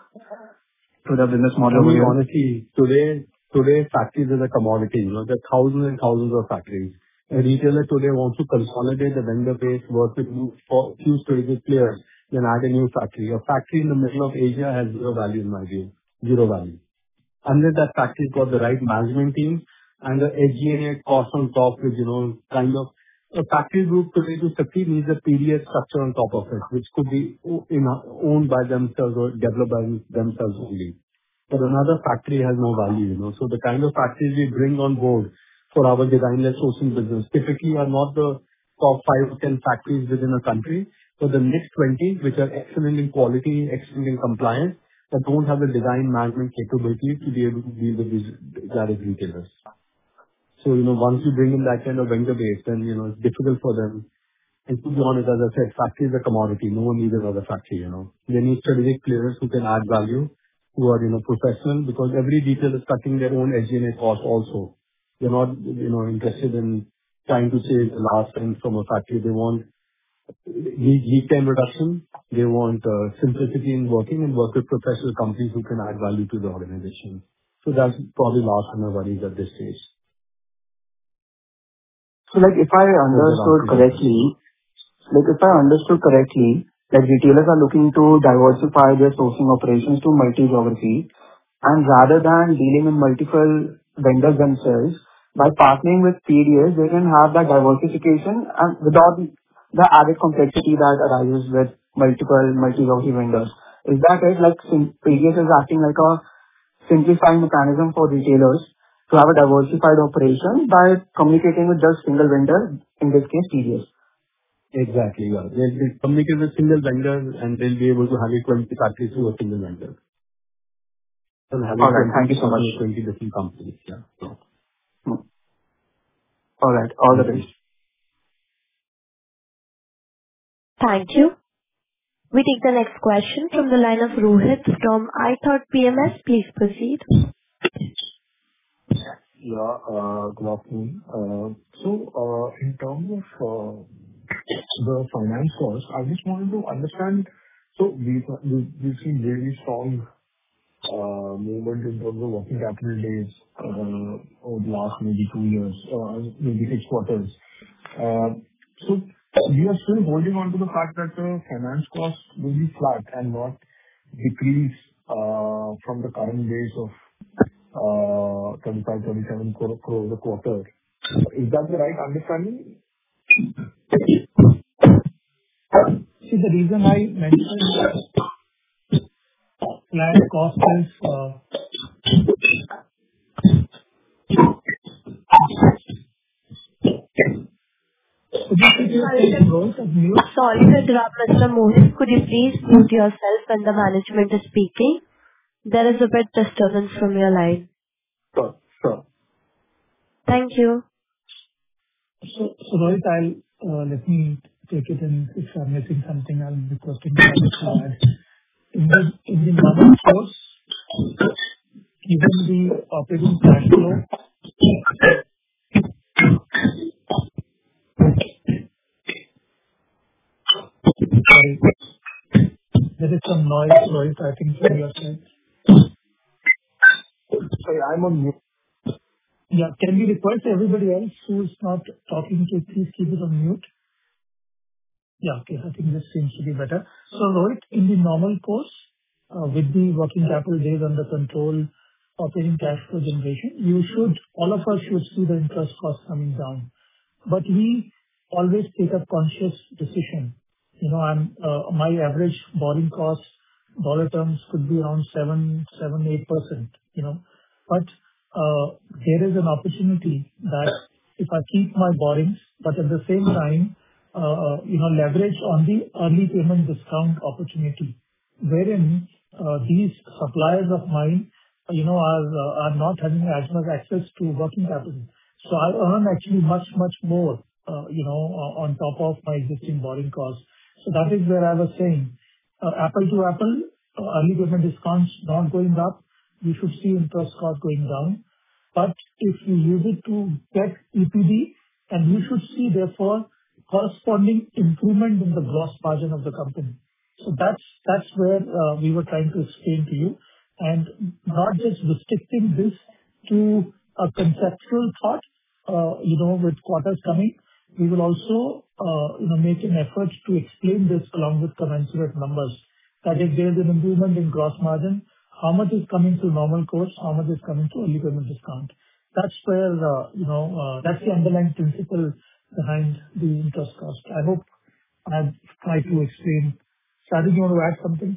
to the business I model over mean, here? honestly, today, today factories is a commodity. You know, there are thousands and thousands of factories. A retailer today wants to consolidate the vendor base, work with new, for few strategic players, then add a new factory. A factory in the middle of Asia has zero value in my view. Zero value. Unless that factory's got the right management team and the S G and A cost on top with, you know, kind of a factory group today to succeed needs a P D S structure on top of it, which could be o- you know, owned by themselves or developed by themselves only. But Another factory has no value, you know. So The kind of factories we bring on board for our design-led sourcing business typically are not the top five or ten factories within a country, but the next twenty, which are excellent in quality, excellent in compliance, that don't have the design management capability to be able to deal with these direct retailers. So you know, Once you bring in that kind of vendor base, then you know it's difficult for them. And To be honest, as I said, factory is a commodity. No one needs another factory, you know. They need strategic players who can add value, who are, you know, professional, because every retailer is cutting their own S G and A cost also. They're not, you know, interested in trying to save the last cent from a factory. They want lead lead time reduction. They want uh, simplicity in working and work with professional companies who can add value to the organization. So That's probably last on my worries at this stage. Like if I understood correctly, like if I understood correctly, like retailers are looking to diversify their sourcing operations to multi-geography, and rather than dealing with multiple vendors themselves, by partnering with P D S, they can have that diversification and without the added complexity that arises with multiple multi-geography vendors. Is that it? Like sim- P D S is acting like a simplifying mechanism for retailers to have a diversified operation by communicating with just single vendor, in this case, P D S. Exactly, yeah. They'll be communicate with single vendors, and they'll be able to have twenty factories through a single vendor. And having All right. Thank you so much. twenty different companies. Yeah. So, Hmm. All right. All the thank you. best. Thank you. We take the next question from the line of Rohit from iThought P M S. Please proceed. Yeah, uh, good afternoon. Uh, So, uh, in terms of uh, the finance cost, I just wanted to understand, so we've we've we've seen really strong uh, movement in terms of working capital days uh, over the last maybe two years, uh, maybe six quarters. Uh, So we are still holding on to the fact that the finance cost will be flat and not decrease uh, from the current base of uh, twenty-five twenty-seven crore crores a quarter. Is that the right understanding? See, the reason I mentioned flat cost is, uh, could you please take note of mute? Sorry to interrupt, Mister Mohit. Could you please mute yourself when the management is speaking? There is a bit disturbance from your line. Sure. Sure. Thank you. So, so Rohit, I'll, uh, let me take it, and if I'm missing something, I'll be requesting you to add. In the in the normal course, given the operating cash flow, sorry, there is some noise, Rohit, I think from your side. Sorry, I'm on mute. Yeah. Can we request everybody else who's not talking to please keep it on mute? Yeah. Okay. I think this seems to be better. So Rohit, in the normal course, uh, with the working capital days under control, operating cash flow generation, you should, all of us should see the interest cost coming down. But we always take a conscious decision. You know, I'm, uh, my average borrowing cost, dollar terms could be around seven, seven, eight percent. You know. But uh, there is an opportunity that if I keep my borrowings, but at the same time, uh, you know, leverage on the early payment discount opportunity, wherein uh, these suppliers of mine, you know, are uh, are not having as much access to working capital. So I earn actually much, much more, uh, you know, uh, on top of my existing borrowing costs. So that is where I was saying, uh, apple to apple, uh, early payment discounts not going up, you should see interest cost going down. But if you use it to get E P D, and you should see therefore corresponding improvement in the gross margin of the company. So That's that's where uh, we were trying to explain to you, and not just restricting this to a conceptual thought, uh, you know, with quarters coming. We will also, uh, you know, make an effort to explain this along with commensurate numbers. That if there's an improvement in gross margin, how much is coming through normal course, how much is coming through early payment discount. That's where, uh, you know, uh, that's the underlying principle behind the interest cost. I hope I've tried to explain. Sadu, you want to add something?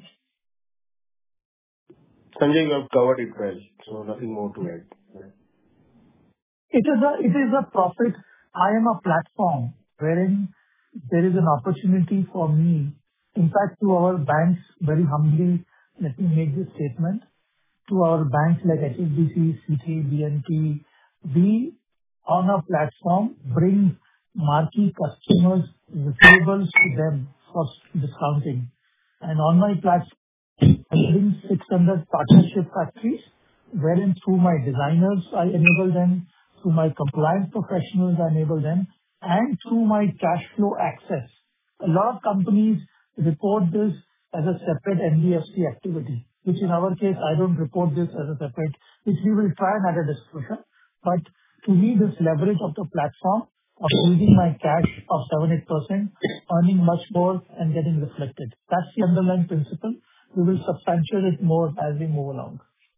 Sanjay, you have covered it well, so nothing more to add. It is a it is a profit. I am a platform wherein there is an opportunity for me. In fact, to our banks, very humbly, let me make this statement. To our banks like H S B C, Citi, B N P, we, on our platform, bring marquee customers receivables to them for discounting. And On my platform, I bring six hundred partnership factories, wherein through my designers, I enable them, through my compliance professionals, I enable them, and through my cash flow access. A lot of companies report this as a separate N B F C activity, which in our case, I don't report this as a separate, which we will try and add a disclosure. But To me, this leverage of the platform of using my cash of seven, eight percent, earning much more and getting reflected. That's the underlying principle. We will substantiate it more as we move along.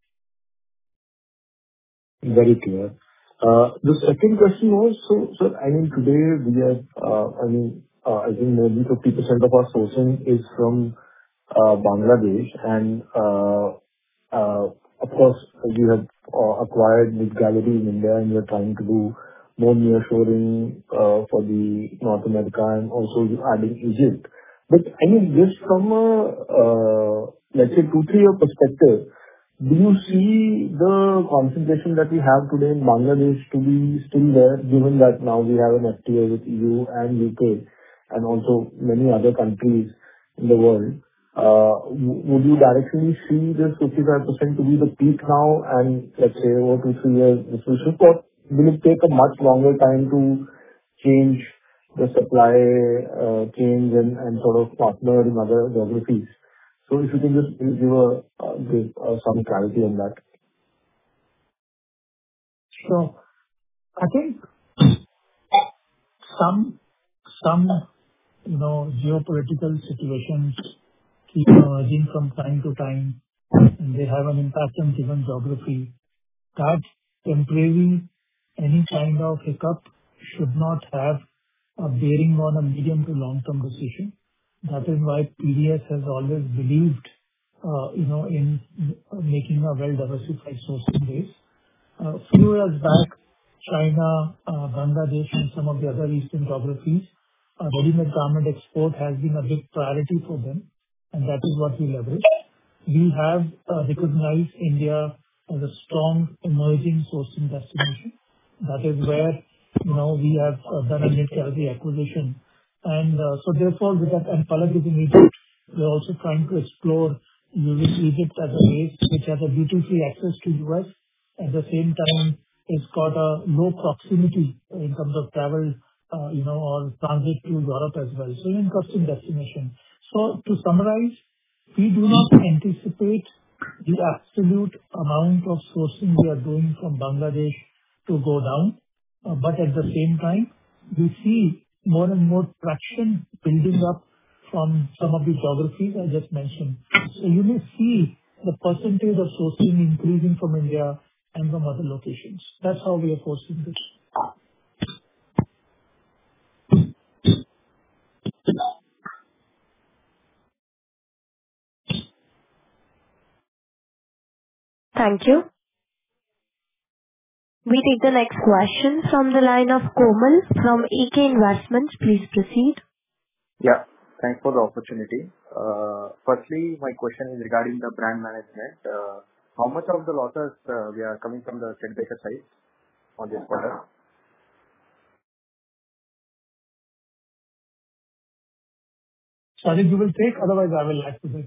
Very clear. Uh, The second question was, so so I mean, today we have, uh, I mean, uh, I think more than fifty percent of our sourcing is from uh, Bangladesh. and uh, uh, Of course, we have uh, acquired Mid Gallery in India, and we are trying to do more nearshoring uh, for the North America and also adding Egypt. But I mean, just from a, uh, let's say two, three-year perspective, do you see the concentration that we have today in Bangladesh to be still there, given that now we have an F T A with E U and U K and also many other countries in the world? Uh, w- Would you directly see this fifty-five percent to be the peak now and let's say over two, three years this will shift, or will it take a much longer time to change the supply uh, chains and and sort of partner in other geographies? So If you can just give a uh, give uh, some clarity on that. So I think some some you know geopolitical situations keep emerging from time to time, and they have an impact on given geography. That temporary, any kind of hiccup should not have a bearing on a medium to long-term decision. That is why P D S has always believed uh, you know, in making a well-diversified sourcing base. A few years back, China, uh, Bangladesh, and some of the other eastern geographies, uh, ready-made garment export has been a big priority for them, and that is what we leverage. We have uh, recognized India as a strong emerging sourcing destination. That is where, you know, we have uh, done a Mid Gallery acquisition. and uh, so Therefore, with that, and Palak is in Egypt, we're also trying to explore using Egypt as a base which has a duty-free access to U S. At the same time, it's got a low proximity in terms of travel, uh, you know, or transit to Europe as well. So Interesting destination. So To summarize, we do not anticipate the absolute amount of sourcing we are doing from Bangladesh to go down. Uh, but At the same time, we see more and more traction building up from some of the geographies I just mentioned. So You may see the percentage of sourcing increasing from India and from other locations. That's how we are foreseeing this. Thank you. We take the next question from the line of Komal from E K Investments. Please proceed. Yeah. Thanks for the opportunity. Uh, Firstly, my question is regarding the brand management. Uh, How much of the losses uh, we are coming from the Ted Baker side on this quarter? Sorry, you will take, otherwise I will add to it.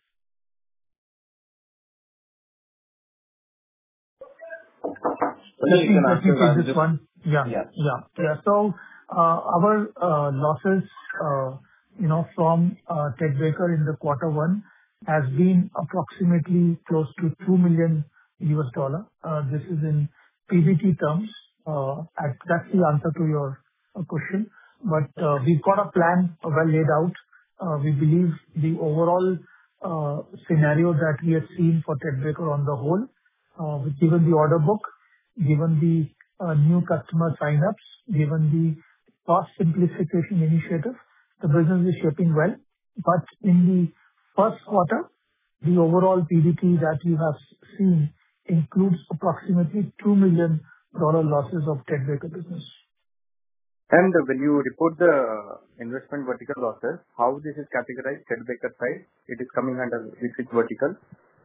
So you can Let me answer take that. this one. Yeah. Yeah. Yeah. Yeah. So, uh, our uh, losses, uh, you know, from uh, Ted Baker in the quarter one has been approximately close to two million U S dollar. Uh, This is in P B T terms. Uh, and That's the answer to your uh, question. But uh, We've got a plan uh, well laid out. Uh, We believe the overall uh, scenario that we have seen for Ted Baker on the whole, uh, given the order book, given the uh, new customer sign-ups, given the cost simplification initiative, the business is shaping well. But In the first quarter, the overall P B T that you have seen includes approximately two million dollars losses of Ted Baker business. And when you report the investment vertical losses, how this is categorized, Ted Baker side, it is coming under which vertical?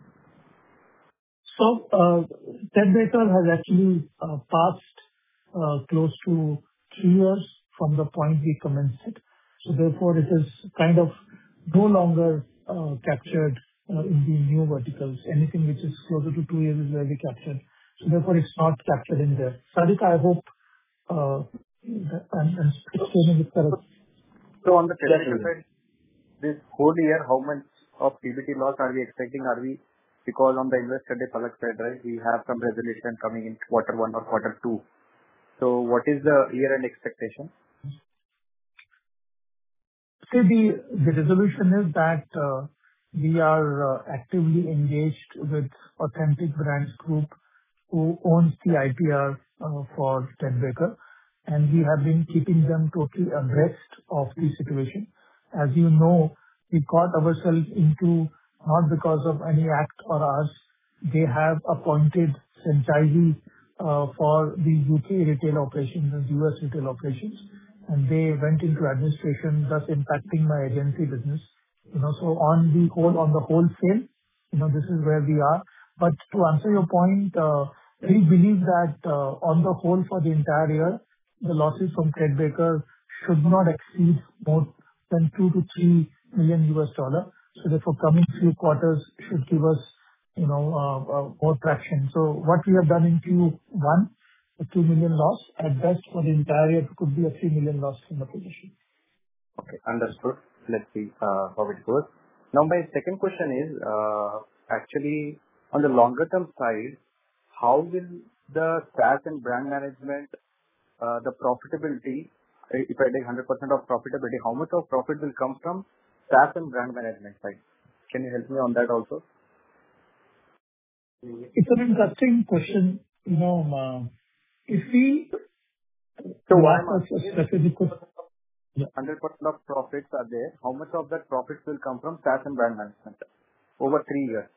So, uh, Ted Baker has actually uh, passed uh, close to three years from the point we commenced it. So Therefore, it is kind of no longer uh, captured uh, in the new verticals. Anything which is closer to two years is where we captured. So Therefore, it's not captured in there. Sarika, I hope uh, that I'm I'm explaining it correct. So on the Ted Baker side, this whole year, how much of P B T loss are we expecting? Are we, because on the investor day Palak said, right, we have some resolution coming in quarter one or quarter two. What is the year-end expectation? See, the resolution is that we are actively engaged with Authentic Brands Group, who owns the I P R for Ted Baker, and we have been keeping them totally abreast of the situation. As you know, we got ourselves into, not because of any act or ours, they have appointed franchisee uh, for the U K retail operations and U S retail operations, and they went into administration, thus impacting my agency business. You know, so on the whole, on the wholesale, you know, this is where we are. But to answer your point, uh, we believe that, uh, on the whole, for the entire year, the losses from Ted Baker should not exceed more than two to three million U S dollar. So therefore, coming few quarters should give us, you know, uh, uh, more traction. So what we have done in Q one, a two million loss, at best for the entire year, it could be a three million loss from the position. Okay, understood. Let's see uh, how it goes. Now, my second question is, uh, actually, on the longer term side, how will the SaaS and brand management, uh, the profitability, uh, if I take one hundred percent of profitability, how much of profit will come from SaaS and brand management side? Can you help me on that also? It's an interesting question. You know, uh, if we So why ask us a specific question. one hundred percent of profits are there, how much of that profits will come from SaaS and brand management over three years?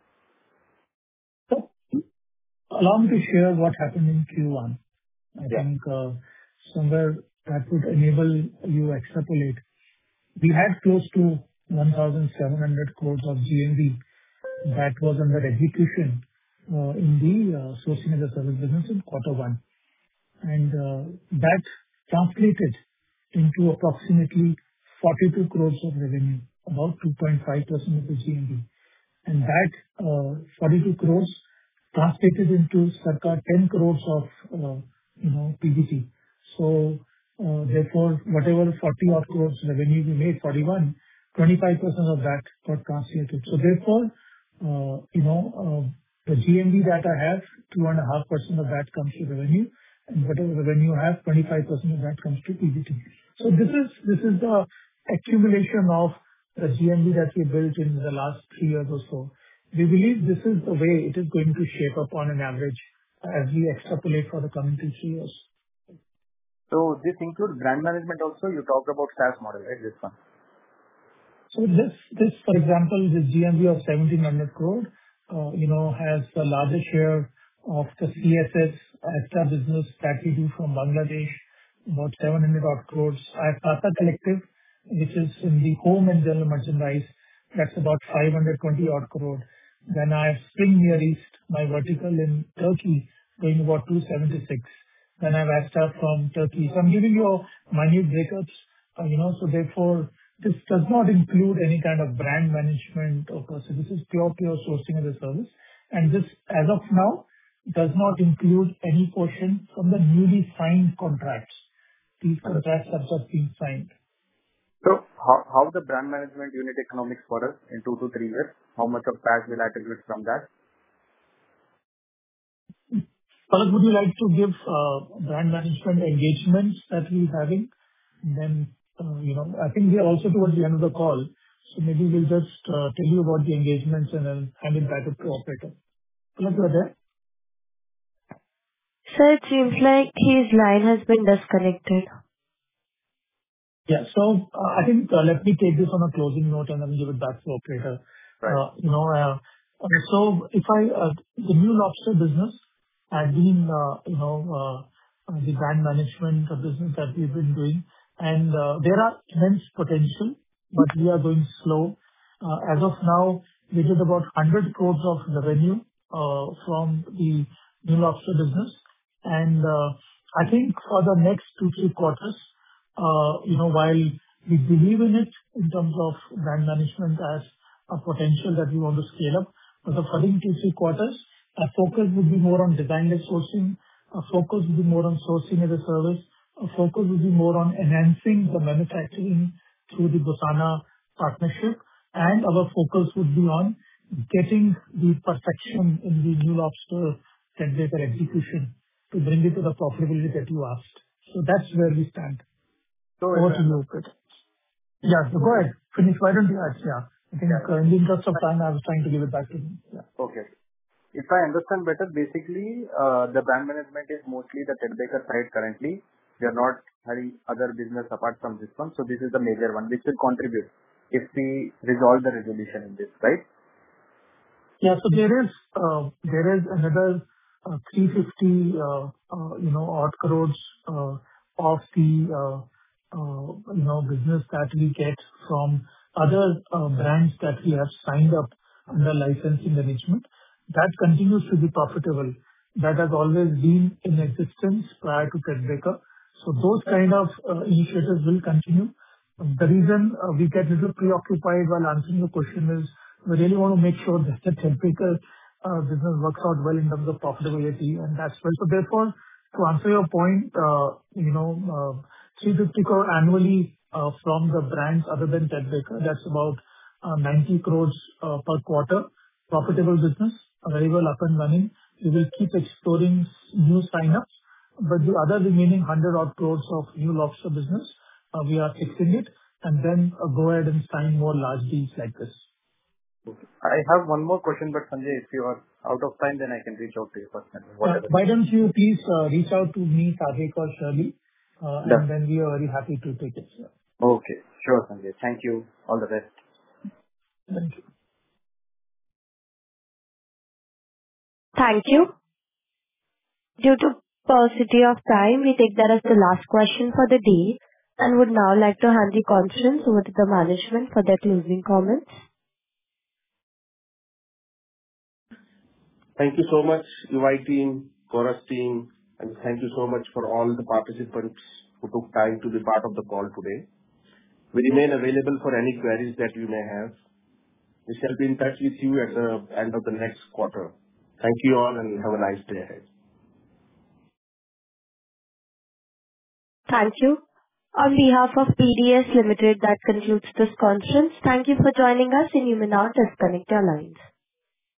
So allow me to share what happened in Q one. I Yeah. think uh, somewhere that would enable you extrapolate. We had close to one thousand seven hundred crores of G M V that was under execution uh, in the uh, sourcing as a service business in quarter one. and uh, That translated into approximately forty-two crores of revenue, about two point five percent of the G M V. and That uh, forty-two crores translated into circa ten crores of, uh, you know, P B T. So, uh, Therefore, whatever forty odd crores revenue we made, forty-one, twenty-five percent of that got translated. So Therefore, uh, you know, uh, the G M V that I have, two point five percent of that comes to revenue, and whatever revenue I have, twenty-five percent of that comes to P B T. So This is this is the accumulation of the G M V that we built in the last three years or so. We believe this is the way it is going to shape up on an average as we extrapolate for the coming two, three years. So this includes brand management also. You talked about SaaS model, right? This one. So This, this, for example, this G M V of seventeen hundred crore, uh, you know, has the largest share of the C S S Asta business that we do from Bangladesh, about seven hundred odd crores. I have Tata Collective, which is in the home and general merchandise. That's about five hundred twenty odd crore. Then I have Spring Near East, my vertical in Turkey, doing about two seventy-six. Then I have Asta from Turkey. So I'm giving you minute breakups, uh, you know, so therefore, this does not include any kind of brand management or person. This is pure pure sourcing as a service. and This, as of now, does not include any portion from the newly signed contracts. These contracts have just been signed. So how how the brand management unit economics for us in two to three years? How much of PAT will attribute from that? Palak, would you like to give uh, brand management engagements that we're having? Then, uh, you know, I think we are also towards the end of the call, so maybe we'll just uh, tell you about the engagements and then hand it back up to operator. Palak, you are there? Sir, it seems like his line has been disconnected. Yeah. So, uh, I think, uh, let me take this on a closing note and then give it back to operator. Right. Uh, You know, uh, uh, so if I, uh, the new lobster business has been, uh, you know, uh, uh, the brand management uh, business that we've been doing, and uh, there are immense potential, but we are going slow. Uh, As of now, we did about one hundred crores of revenue uh, from the new lobster business. and uh, I think for the next two, three quarters, uh, You know, while we believe in it in terms of brand management as a potential that we want to scale up, but the following two, three quarters, our focus would be more on design-led sourcing. Our focus would be more on sourcing as a service. Our focus would be more on enhancing the manufacturing through the Busana partnership, and our focus would be on getting the perfection in the new lobster Ted Baker execution. to bring it to the profitability that you asked. That's where we stand. Over to you, Prit. Yeah. Go ahead. Finish. Why don't you add? Yeah. I think in the interest of time, I was trying to give it back to you. Yeah. Okay. If I understand better, basically, the brand management is mostly the Ted Baker side currently. We are not having other business apart from this one. This is the major one which will contribute if we resolve the resolution in this, right? Yeah. There is there is another uh, three hundred fifty uh, uh, you know odd crores uh, of the uh, uh, you know business that we get from other uh, brands that we have signed up under licensing arrangement. That continues to be profitable. That has always been in existence prior to Ted Baker. Those kind of uh, initiatives will continue. The reason uh, we get a little preoccupied while answering the question is we really want to make sure that the Ted Baker uh, business works out well in terms of profitability, and that's well. Therefore, to answer your point, uh, you know, uh, three hundred fifty crore annually uh, from the brands other than Ted Baker, that's about uh, ninety crores uh, per quarter. Profitable business, uh, very well up and running. We will keep exploring new sign-ups, but the other remaining one hundred odd crores of new lobster business, uh, we are fixing it and then uh, go ahead and sign more large deals like this. Okay. I have one more question, but Sanjay, if you are out of time, then I can reach out to you personally. Uh, Why don't you please uh, reach out to me, Sadik or Shirley, uh, and then we are very happy to take it, sir. Okay. Sure, Sanjay. Thank you. All the best. Thank you. Thank you. Due to paucity of time, we take that as the last question for the day and would now like to hand the conference over to the management for their closing comments. Thank you so much, E Y team, Chorus team, and thank you so much for all the participants who took time to be part of the call today. We remain available for any queries that you may have. We shall be in touch with you at the end of the next quarter. Thank you all and have a nice day ahead. Thank you. On behalf of P D S Limited, that concludes this conference. Thank you for joining us, and you may now disconnect your lines.